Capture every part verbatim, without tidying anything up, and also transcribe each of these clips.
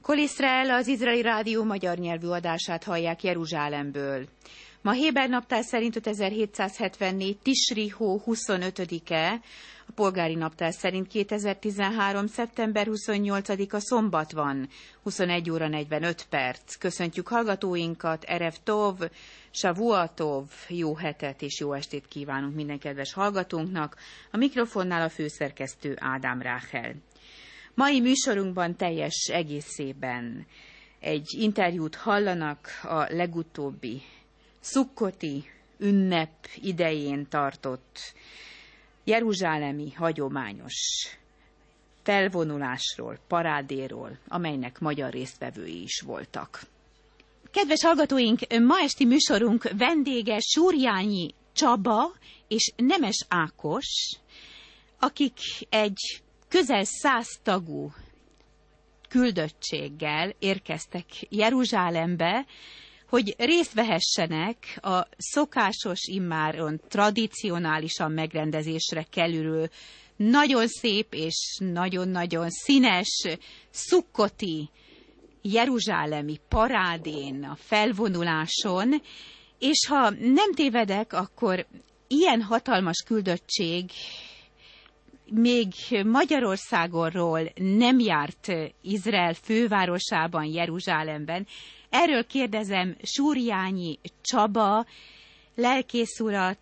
Kol Iszrael, az izraeli rádió magyar nyelvű adását hallják Jeruzsálemből. Ma Héber naptár szerint ötezer-hétszázhetvennégy Tisri hó huszonötödike, a polgári naptár szerint kétezer-tizenhárom szeptember huszonnyolcadika szombat van, huszonegy óra negyvenöt perc. Köszöntjük hallgatóinkat, Erev Tov, Savua Tov, jó hetet és jó estét kívánunk minden kedves hallgatónknak. A mikrofonnál a főszerkesztő Ádám Ráhel. Mai műsorunkban teljes egészében egy interjút hallanak a legutóbbi szukkoti ünnep idején tartott jeruzsálemi hagyományos felvonulásról, parádéról, amelynek magyar résztvevői is voltak. Kedves hallgatóink, ma esti műsorunk vendége Súrjányi Csaba és Nemes Ákos, akik egy közel száz tagú küldöttséggel érkeztek Jeruzsálembe, hogy részt vehessenek a szokásos, immáron tradicionálisan megrendezésre kerülő, nagyon szép és nagyon-nagyon színes szukkoti jeruzsálemi parádén, a felvonuláson, és ha nem tévedek, akkor ilyen hatalmas küldöttség még Magyarországonról nem járt Izrael fővárosában, Jeruzsálemben. Erről kérdezem Súrjányi Csaba lelkész urat,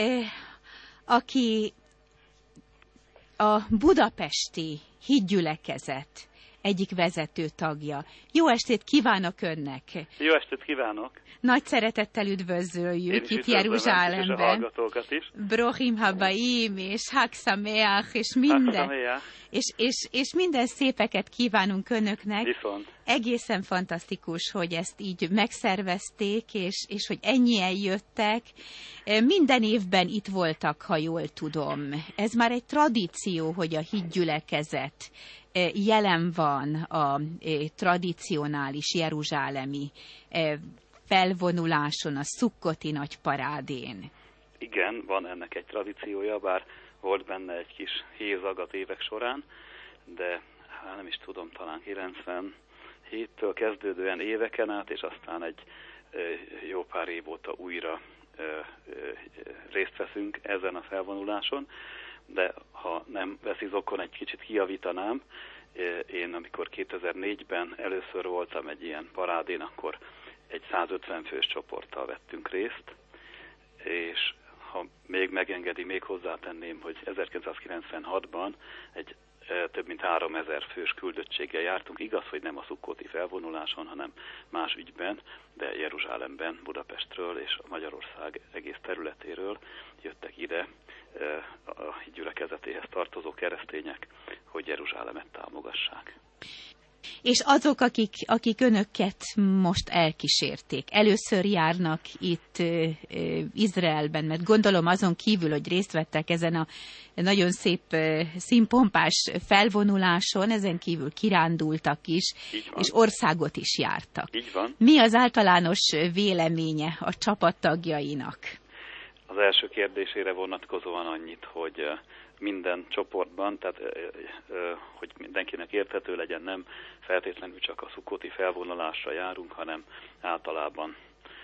aki a budapesti hitgyülekezet egyik vezető tagja. Jó estét kívánok önnek! Jó estét kívánok! Nagy szeretettel üdvözöljük itt Jeruzsálemben. Brochim Habaim és Hag Sameach és minden. És, és, és minden szépeket kívánunk önöknek. Viszont. Egészen fantasztikus, hogy ezt így megszervezték, és, és hogy ennyien jöttek. Minden évben itt voltak, ha jól tudom. Ez már egy tradíció, hogy a hitgyülekezet jelen van a tradicionális jeruzsálemi felvonuláson, a szukkoti nagy parádén. Igen, van ennek egy tradíciója, bár volt benne egy kis hézagat évek során, de hát nem is tudom, talán kilencvenhéttől kezdődően éveken át, és aztán egy jó pár év óta újra részt veszünk ezen a felvonuláson, de ha nem veszi zokon, egy kicsit kijavítanám. Én amikor kétezer-négyben először voltam egy ilyen parádén, akkor egy százötven fős csoporttal vettünk részt, és ha még megengedi, még hozzátenném, hogy ezerkilencszázkilencvenhatban egy e, több mint háromezer fős küldöttséggel jártunk. Igaz, hogy nem a szukkoti felvonuláson, hanem más ügyben, de Jeruzsálemben, Budapestről és a Magyarország egész területéről jöttek ide e, a gyülekezetéhez tartozó keresztények, hogy Jeruzsálemet támogassák. És azok, akik, akik önöket most elkísérték, először járnak itt uh, uh, Izraelben, mert gondolom azon kívül, hogy részt vettek ezen a nagyon szép uh, színpompás felvonuláson, ezen kívül kirándultak is, és országot is jártak. Így van. Mi az általános véleménye a csapattagjainak? Az első kérdésére vonatkozóan annyit, hogy minden csoportban, tehát hogy mindenkinek érthető legyen, nem feltétlenül csak a szukkoti felvonulásra járunk, hanem általában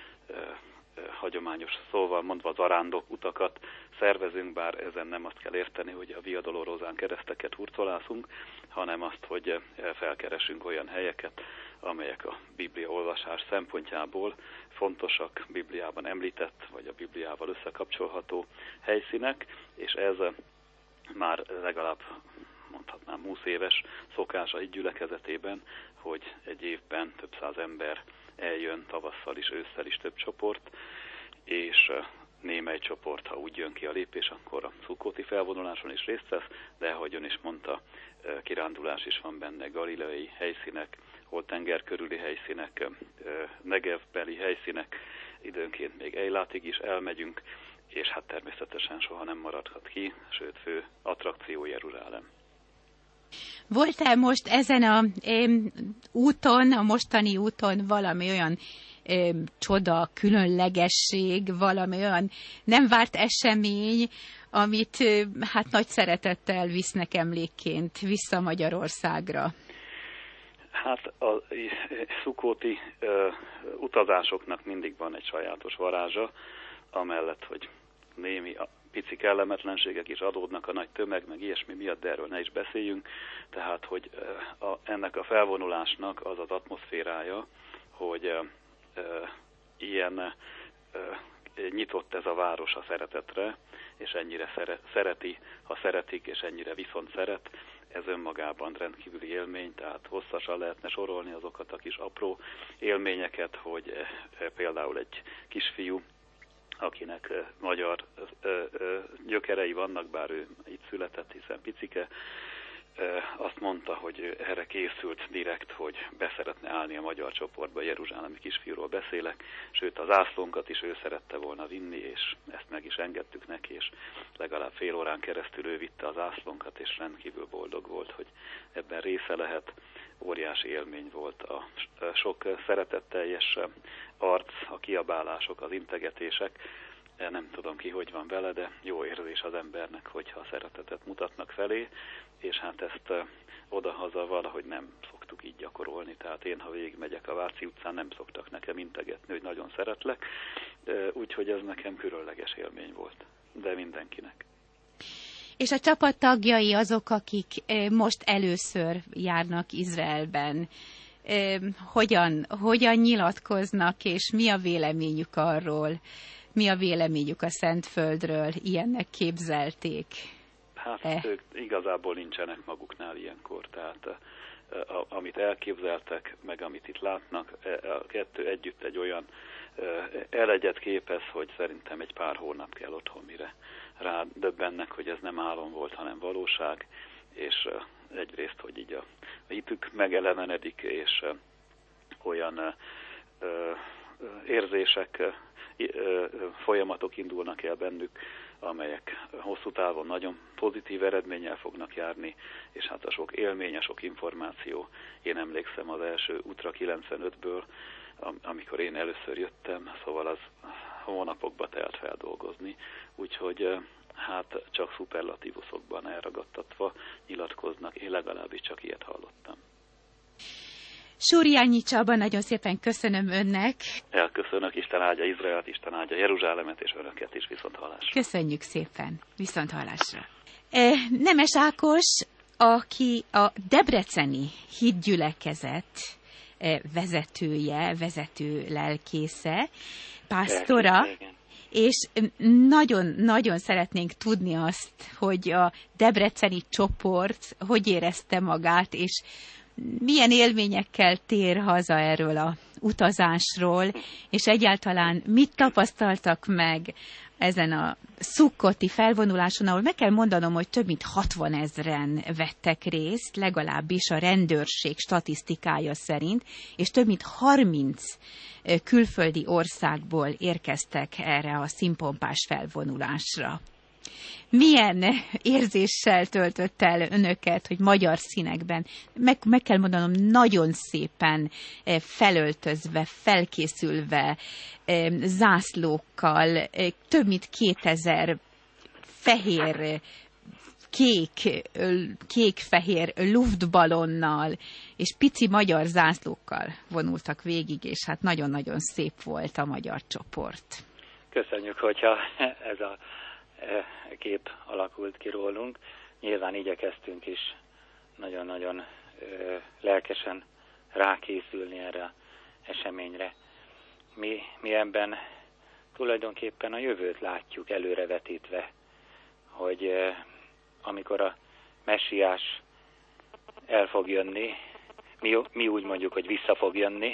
hagyományos szóval mondva zarándok utakat szervezünk, bár ezen nem azt kell érteni, hogy a Via Dolorosán kereszteket hurcolászunk, hanem azt, hogy felkeresünk olyan helyeket, amelyek a Biblia olvasás szempontjából fontosak, Bibliában említett, vagy a Bibliával összekapcsolható helyszínek, és ez már legalább mondhatnám húsz éves szokás a gyülekezetében, hogy egy évben több száz ember eljön, tavasszal is, ősszel is több csoport, és némely csoport, ha úgy jön ki a lépés, akkor a szukkoti felvonuláson is részt vesz, de ahogy ön is mondta, kirándulás is van benne, galileai helyszínek, holtenger körüli helyszínek, Negevbeli helyszínek, időnként még Eilátig is elmegyünk, és hát természetesen soha nem maradhat ki, sőt fő attrakció Jeruzsálem. Volt-e most ezen a e, úton, a mostani úton valami olyan e, csoda, különlegesség, valami olyan nem várt esemény, amit e, hát nagy szeretettel visznek emlékként vissza Magyarországra? Hát a szukóti uh, utazásoknak mindig van egy sajátos varázsa, amellett, hogy némi pici kellemetlenségek is adódnak a nagy tömeg, meg ilyesmi miatt, de erről ne is beszéljünk. Tehát, hogy uh, a, ennek a felvonulásnak az az atmoszférája, hogy uh, uh, ilyen uh, nyitott ez a város a szeretetre, és ennyire szere, szereti, ha szeretik, és ennyire viszont szeret, ez önmagában rendkívüli élmény, tehát hosszasan lehetne sorolni azokat a kis apró élményeket, hogy például egy kisfiú, akinek magyar gyökerei vannak, bár ő itt született, hiszen picike, azt mondta, hogy erre készült direkt, hogy beszeretne állni a magyar csoportba, jeruzsálemi kisfiúról beszélek, sőt az ászlónkat is ő szerette volna vinni, és ezt meg is engedtük neki, és legalább fél órán keresztül ő vitte az ászlónkat, és rendkívül boldog volt, hogy ebben része lehet. Óriási élmény volt a sok szeretetteljes arc, a kiabálások, az integetések. Nem tudom ki, hogy van vele, de jó érzés az embernek, hogyha a szeretetet mutatnak felé, és hát ezt uh, oda-haza valahogy nem szoktuk így gyakorolni. Tehát én, ha végigmegyek a Váci utcán, nem szoktak nekem integetni, hogy nagyon szeretlek, uh, úgyhogy ez nekem különleges élmény volt, de mindenkinek. És a csapat tagjai azok, akik uh, most először járnak Izraelben, uh, hogyan, hogyan nyilatkoznak, és mi a véleményük arról? Mi a véleményük a Szentföldről? Ilyennek képzelték? Hát e? ők igazából nincsenek maguknál ilyenkor, tehát a, amit elképzeltek, meg amit itt látnak, a kettő együtt egy olyan elegyet képez, hogy szerintem egy pár hónap kell otthon, mire rádöbbennek, hogy ez nem álom volt, hanem valóság, és egyrészt, hogy így a, a hitük megelevenedik, és olyan ö, érzések, folyamatok indulnak el bennük, amelyek hosszú távon nagyon pozitív eredménnyel fognak járni, és hát a sok élmény, a sok információ. Én emlékszem az első útra kilencvenötből, amikor én először jöttem, szóval az hónapokba telt feldolgozni, úgyhogy hát csak szuperlatívuszokban elragadtatva nyilatkoznak, én legalábbis csak ilyet hallottam. Súriányi Csaba, nagyon szépen köszönöm önnek. Elköszönök, Isten áldja Izraelt, Isten áldja Jeruzsálemet és önöket is, viszont hallásra. Köszönjük szépen, viszont hallásra. Nemes Ákos, aki a debreceni hitgyülekezet vezetője, vezető lelkésze, pásztora, és nagyon-nagyon szeretnénk tudni azt, hogy a debreceni csoport hogy érezte magát, és milyen élményekkel tér haza erről a utazásról, és egyáltalán mit tapasztaltak meg ezen a szukkoti felvonuláson, ahol meg kell mondanom, hogy több mint hatvanezren vettek részt, legalábbis a rendőrség statisztikája szerint, és több mint harminc külföldi országból érkeztek erre a színpompás felvonulásra. Milyen érzéssel töltött el önöket, hogy magyar színekben, meg, meg kell mondanom, nagyon szépen felöltözve, felkészülve, zászlókkal, több mint kétezer fehér, kék, kék-fehér luftballonnal, és pici magyar zászlókkal vonultak végig, és hát nagyon-nagyon szép volt a magyar csoport. Köszönjük, hogyha ez a kép alakult ki rólunk. Nyilván igyekeztünk is nagyon-nagyon lelkesen rákészülni erre az eseményre. Mi, mi ebben tulajdonképpen a jövőt látjuk előrevetítve, hogy amikor a messiás el fog jönni, mi, mi úgy mondjuk, hogy vissza fog jönni,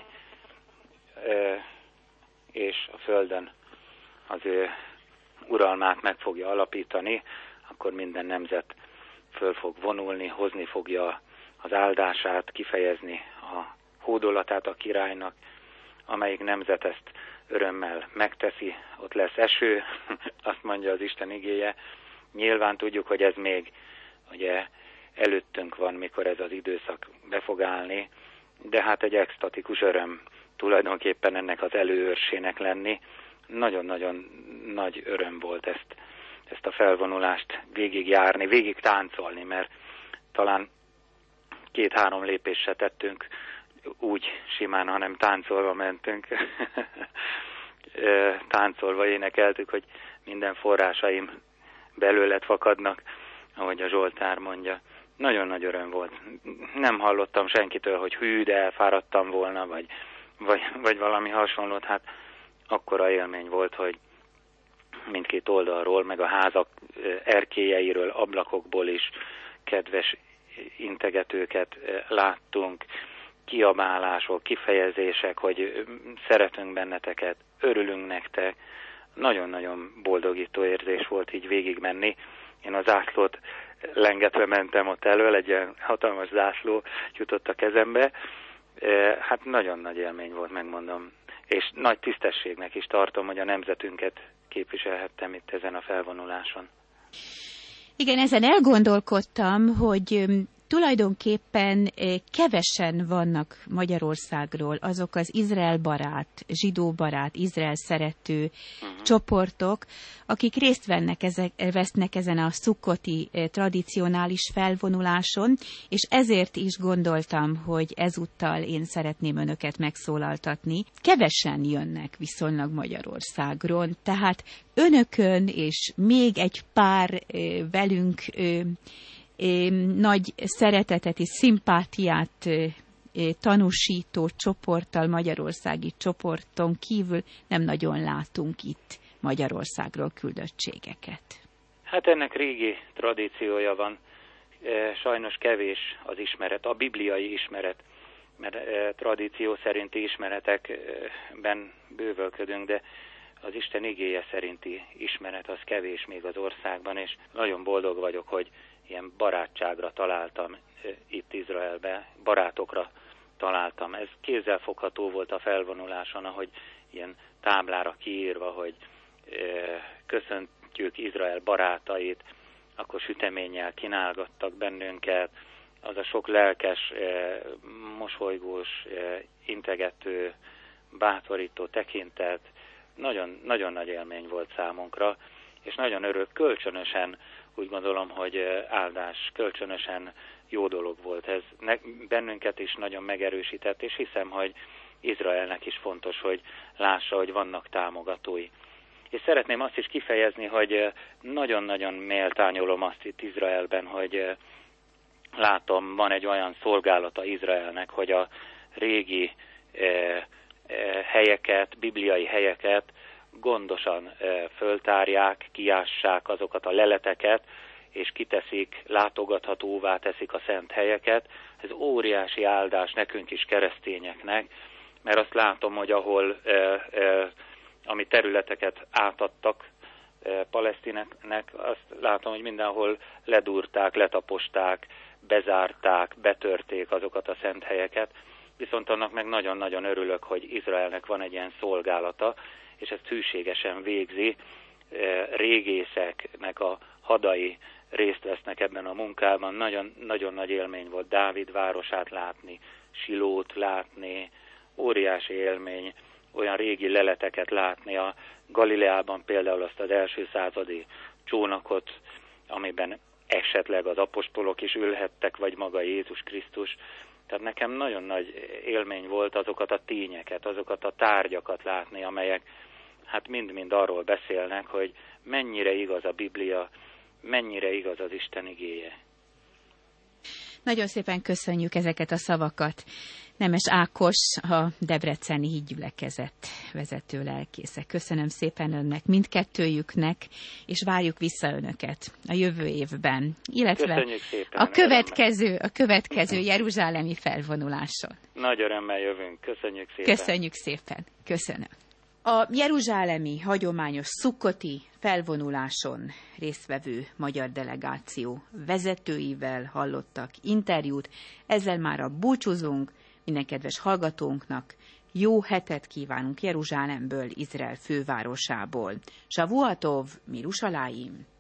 és a Földön az ő uralmát meg fogja alapítani, akkor minden nemzet föl fog vonulni, hozni fogja az áldását, kifejezni a hódolatát a királynak, amelyik nemzet ezt örömmel megteszi, ott lesz eső, azt mondja az Isten igéje. Nyilván tudjuk, hogy ez még ugye előttünk van, mikor ez az időszak be fog állni, de hát egy extatikus öröm tulajdonképpen ennek az előőrsének lenni. Nagyon-nagyon nagy öröm volt ezt, ezt a felvonulást végigjárni, végig táncolni, mert talán két-három lépést se tettünk úgy simán, hanem táncolva mentünk. Táncolva énekeltük, hogy minden forrásaim belőled fakadnak, ahogy a Zsoltár mondja. Nagyon nagy öröm volt. Nem hallottam senkitől, hogy hű, de elfáradtam volna, vagy, vagy, vagy valami hasonlót. Hát akkora élmény volt, hogy mindkét oldalról, meg a házak erkélyeiről, ablakokból is kedves integetőket láttunk, kiabálások, kifejezések, hogy szeretünk benneteket, örülünk nektek. Nagyon-nagyon boldogító érzés volt így végigmenni. Én az zászlót lengetve mentem ott elől, egy ilyen hatalmas zászló jutott a kezembe. Hát nagyon nagy élmény volt, megmondom. És nagy tisztességnek is tartom, hogy a nemzetünket képviselhettem itt ezen a felvonuláson. Igen, ezen elgondolkodtam, hogy tulajdonképpen kevesen vannak Magyarországról azok az Izrael barát, zsidó barát, Izrael szerető uh-huh. csoportok, akik részt vennek ezek, vesznek ezen a szukkoti tradicionális felvonuláson, és ezért is gondoltam, hogy ezúttal én szeretném önöket megszólaltatni. Kevesen jönnek viszonylag Magyarországról, tehát önökön és még egy pár velünk nagy szeretetet és szimpátiát tanúsító csoporttal, magyarországi csoporton kívül nem nagyon látunk itt Magyarországról küldöttségeket. Hát ennek régi tradíciója van. Sajnos kevés az ismeret, a bibliai ismeret, mert tradíció szerinti ismeretekben bővölködünk, de az Isten igéje szerinti ismeret az kevés még az országban, és nagyon boldog vagyok, hogy ilyen barátságra találtam itt Izraelbe, barátokra találtam. Ez kézzelfogható volt a felvonuláson, ahogy ilyen táblára kiírva, hogy köszöntjük Izrael barátait, akkor süteménnyel kínálgattak bennünket, az a sok lelkes, mosolygós, integető, bátorító tekintet, nagyon, nagyon nagy élmény volt számunkra, és nagyon örök, kölcsönösen úgy gondolom, hogy áldás, kölcsönösen jó dolog volt. Ez bennünket is nagyon megerősített, és hiszem, hogy Izraelnek is fontos, hogy lássa, hogy vannak támogatói. És szeretném azt is kifejezni, hogy nagyon-nagyon méltányolom azt itt Izraelben, hogy látom, van egy olyan szolgálata Izraelnek, hogy a régi helyeket, bibliai helyeket gondosan föltárják, kiássák azokat a leleteket, és kiteszik, látogathatóvá teszik a szent helyeket. Ez óriási áldás nekünk is, keresztényeknek, mert azt látom, hogy ahol eh, eh, ami területeket átadtak eh, palesztineknek, azt látom, hogy mindenhol ledúrták, letaposták, bezárták, betörték azokat a szent helyeket. Viszont annak meg nagyon-nagyon örülök, hogy Izraelnek van egy ilyen szolgálata, és ezt hűségesen végzi. Régészeknek a hadai részt vesznek ebben a munkában. Nagyon, nagyon nagy élmény volt Dávid városát látni, Silót látni, óriási élmény olyan régi leleteket látni. A Galileában például azt az első századi csónakot, amiben esetleg az apostolok is ülhettek, vagy maga Jézus Krisztus. Tehát nekem nagyon nagy élmény volt azokat a tényeket, azokat a tárgyakat látni, amelyek hát mind-mind arról beszélnek, hogy mennyire igaz a Biblia, mennyire igaz az Isten igéje. Nagyon szépen köszönjük ezeket a szavakat. Nemes Ákos, a Debreceni Hídgyülekezet vezető lelkésze. Köszönöm szépen önnek, mindkettőjüknek, és várjuk vissza önöket a jövő évben, illetve szépen, a következő, a következő jeruzsálemi felvonuláson. Nagy örömmel jövünk. Köszönjük szépen. Köszönjük szépen. Köszönöm. A jeruzsálemi hagyományos szukkoti felvonuláson résztvevő magyar delegáció vezetőivel hallottak interjút. Ezzel már búcsúzunk, minden kedves hallgatónknak jó hetet kívánunk Jeruzsálemből, Izrael fővárosából. Shavuatov, Mirushalayim.